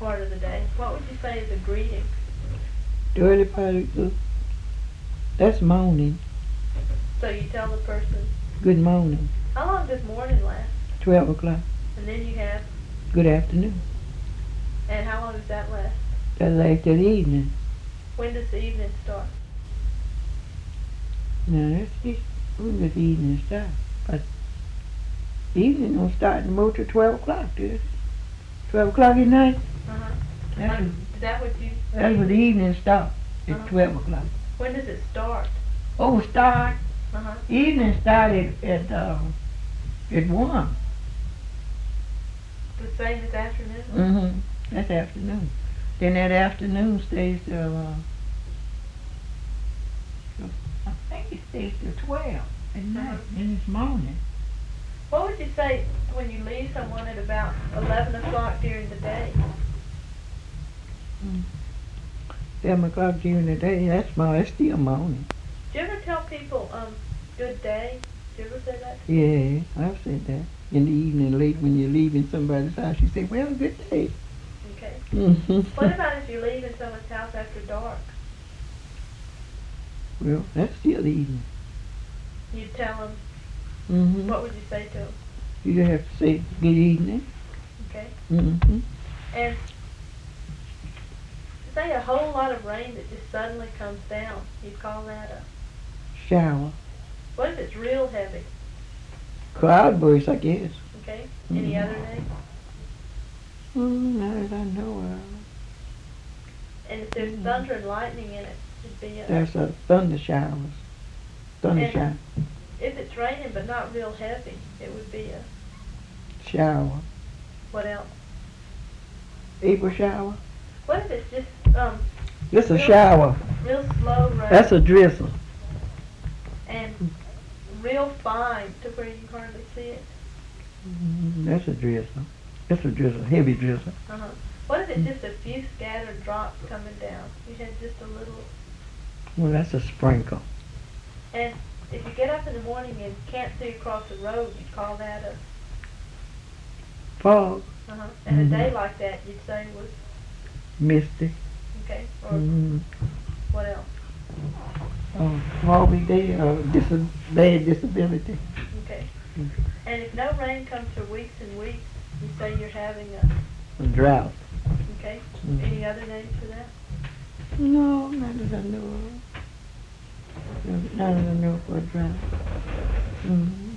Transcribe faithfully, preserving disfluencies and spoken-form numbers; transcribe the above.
part of the day. What would you say is a greeting? The early part of the, that's morning. So you tell the person, Good morning. how long does morning last? Twelve o'clock. And then you have, Good afternoon. and how long does that last? That lasts till the evening. When does the evening start? Now that's just when does the evening start? But the evening don't start no more till twelve o'clock, does it? Twelve o'clock at night? Uh-huh. That's, Like, when- is that what you... that's when the evening starts. At Uh-huh. twelve o'clock. When does it start? Oh, start. Uh-huh. Evening started at uh, at one. The same as afternoon? Mm-hmm. That's afternoon. Then that afternoon stays till uh, I think it stays till twelve at night. Uh-huh. Then it's morning. What would you say when you leave someone at about eleven o'clock during the day? Mm. Seven o'clock during the day. That's my. That's still morning. Do you ever tell people, um, good day? Do you ever say that? Yeah, I've said that. In the evening, late when you're leaving somebody's house, you say, "Well, good day." Okay. Mm-hmm. What about if you're leaving someone's house after dark? Well, that's still the evening. You tell them, Mm-hmm. what would you say to them? You have to say good evening. Okay. Mm-hmm. And say a whole lot of rain that just suddenly comes down. You call that a... Shower. What if it's real heavy? Cloudburst, I guess. Okay. Any Mhm. other name? Mm, not that I know of. And if there's Mhm. thunder and lightning in it, it'd be a... There's a thunder showers. Thunder And- shower. If it's raining but not real heavy, it would be a... Shower. What else? April shower. What if it's just um It's a Real- shower. real slow rain That's a drizzle. and real fine to where you can hardly see it? Mm, that's a drizzle. It's a drizzle. Heavy drizzle. Uh-huh. What if it's just a few scattered drops coming down? You had just a little... Well, that's a sprinkle. And if you get up in the morning and can't see across the road, you call that a... Fog. Uh-huh. And Mhm. a day like that, you'd say was... Misty. Okay. Or Mm. what else? Oh, foggy day. Uh, dis- bad disability. Okay. Mm. And if no rain comes for weeks and weeks, you say you're having a... A drought. Okay. Mhm. Any other names for that? No, not that I know of. No, not that I know for a drought. Mm-hmm.